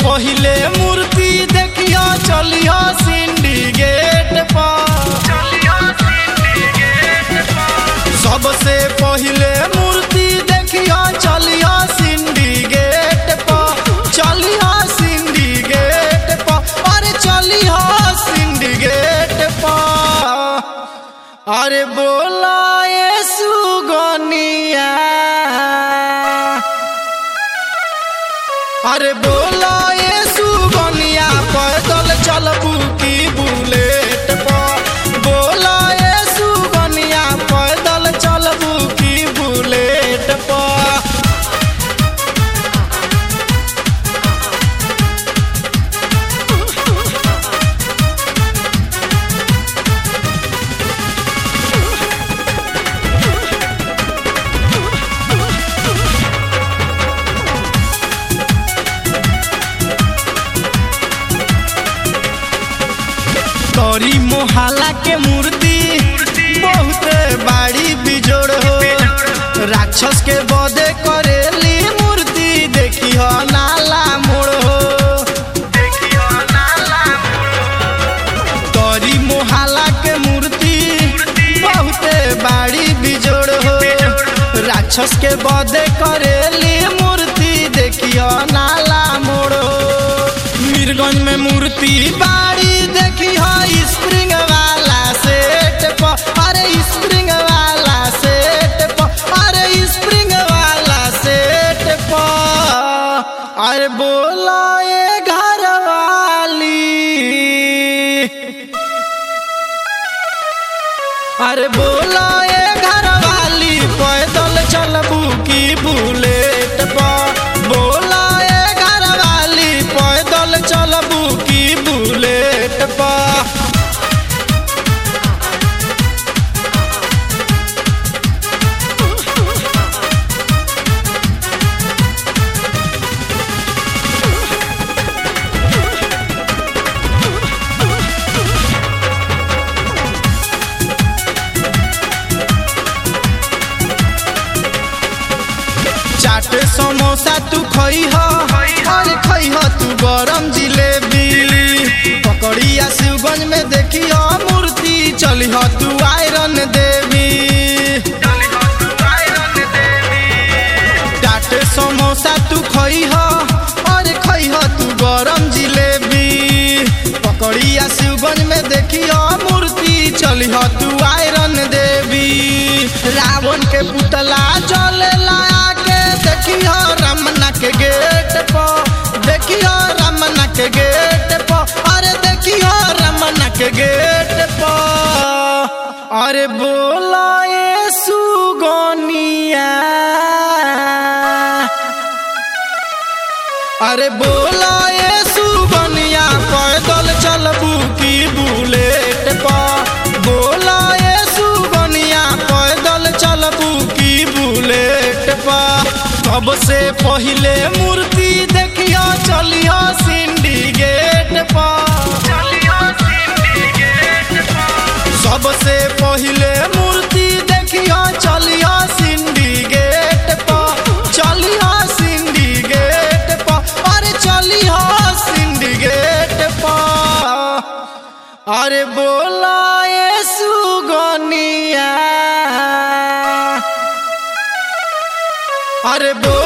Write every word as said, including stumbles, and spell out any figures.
पहिले मूर्ति देखियो चलियो सिंडिकेट पर। सबसे पहिले मूर्ति देखियो चलियो सिंडिकेट पर, चलियो सिंडिकेट पर, अरे चलियो सिंडिकेट पर। अरे बोला ये सुगनिया, अरे बोला ये सुगनिया पैदल चलबू की बुलेट पर। बोला ये सुगनिया पैदल चलबू की बुलेट पर। तोरी मोहल्ला के मूर्ति बहुत बड़ी बिजोड़ हो, राक्षस के बदे करेली मूर्ति देखी हो नाला मोड़ हो। तोरी मोहल्ला के मूर्ति बहुत बड़ी बिजोड़ हो, राक्षस के बदे करेली मूर्ति देखी हो नाला मोड़ हो। मीरगंज में मूर्ति बाड़ी देखी हो स्प्रिंग वाला सेट पर, अरे स्प्रिंग वाला सेट पर, अरे स्प्रिंग वाला सेट पर। अरे बोला ये घर वाली, अरे बोला ये घर वाली पैदल चलबू की बुलेट पर। बोला ये घर वाली पैदल चलबू की बुलेट पर। चाट समोसा तू खई हो, अरे खई हो तू गरम जिलेबी। पकड़िया शिवगंज में देखी हो मूर्ति चली हो तू आयरन देवी। चाट समोसा तू खई हो, अरे खई हो तू गरम जिलेबी। पकड़िया शिवगंज में देखी हो मूर्ति चली हो तू आयरन देवी। रावण के पुतला जले लाया देखियो रमना के गेट पर, देखियो रमना के गेट पर, अरे देखियो रमना के गेट पर। अरे बोला ये सुगनिया, अरे बोला ये सुगनिया पैदल चलबू की बुलेट पर। बोला ये सुगनिया पैदल चलबू की बुलेट पर। सबसे पहिले मूर्ति देखियो चलियो सिंडिकेट पर, सबसे पहिले मूर्ति देखियो चलियो सिंडिकेट पर, चलियो सिंडिकेट पर, अरे चलियो सिंडिकेट पर। अरे बोला ये सुगनिया, अरे